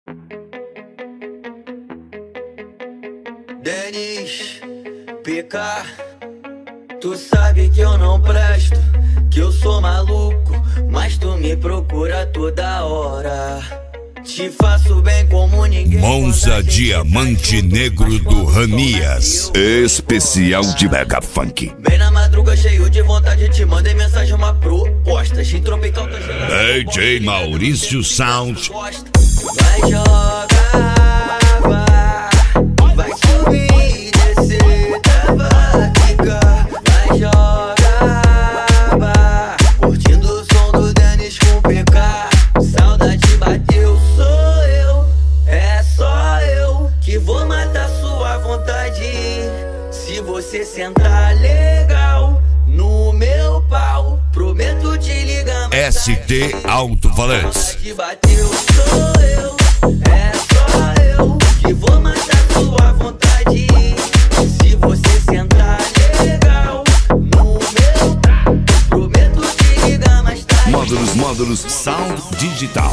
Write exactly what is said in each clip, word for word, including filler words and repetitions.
Denis, P K, tu sabe que eu não presto, que eu sou maluco, mas tu me procura toda hora. Te faço bem como ninguém. Monza Diamante Negro do Ranias, especial de Mega Funk. Bem na madruga, cheio de vontade, te mandei mensagem, uma proposta. Gin tropical tá gelado. D J Maurício Sound. Vai jogar, vai, vai subir, descer, vai ficar. Vai jogar, vai, curtindo o som do Denis com P K. Saudade bateu, sou eu, é só eu que vou matar sua vontade. Se você sentar legal no meu pau, prometo te ligar. S T Alto-Falantes. Saudade bateu, sou eu, é só eu que vou matar sua vontade. Se você sentar legal no meu pau, prometo te ligar mais tarde. Módulos, módulos, Sound Digital.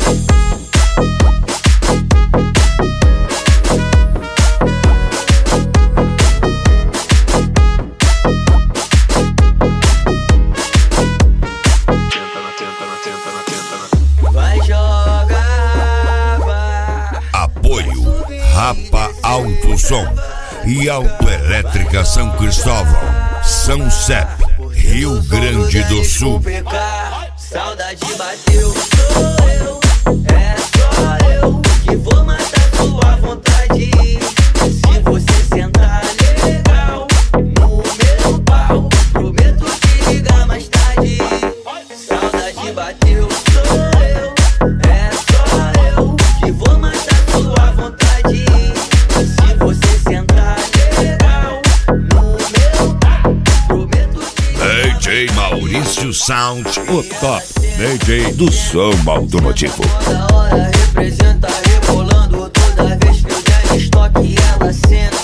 Vai jogar, vai. Apoio Rapa Alto Som e Autoelétrica São Cristóvão, São Sep, Rio Grande do Sul. Saudade bateu, sou eu, é só eu que vou matar sua vontade. Se você sentar legal no meu pau, prometo te ligar mais tarde. Saudade bateu, sou eu, é só eu que vou matar sua vontade. Se você sentar legal no meu pau, prometo te ligar. D J Maurício Sound, O top D J do som automotivo. Toda hora representa rebolando, toda vez que eu der estoque ela cena.